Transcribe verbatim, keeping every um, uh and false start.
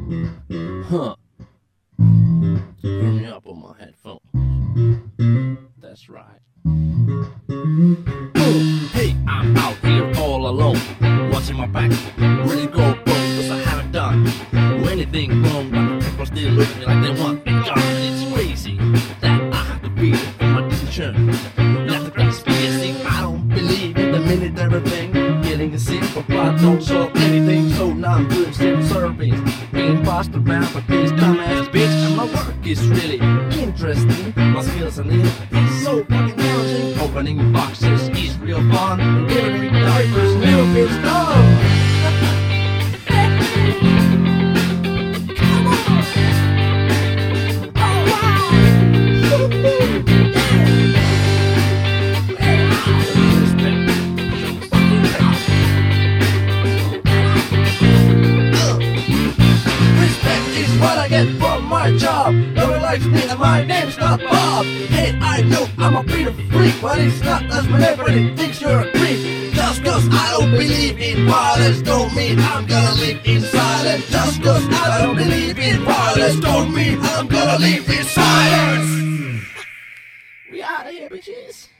Huh. Turn me up on my headphones. That's right. Hey, I'm out here all alone, watching my back, really go broke, cause I haven't done anything wrong, but people still look at me like they want me gone. It's crazy that I have to be for my decision. Not the conspiracy, I don't believe in the military thing. Getting a sick, but I don't solve anything, so now I'm doing civil service. Being passed around by this dumbass bitch, and my work is really interesting. My skills and it is so fucking challenging. Opening boxes is real fun, and giving me diapers, little bit dumb. What I get from my job, nobody likes me and my name's not Bob. Hey, I know I'm a bit of a freak, but it's not as when everybody thinks you're a creep. Just cause I don't believe in violence don't mean I'm gonna live in silence. Just cause I don't believe in violence don't mean I'm gonna live in silence. We out of here, bitches.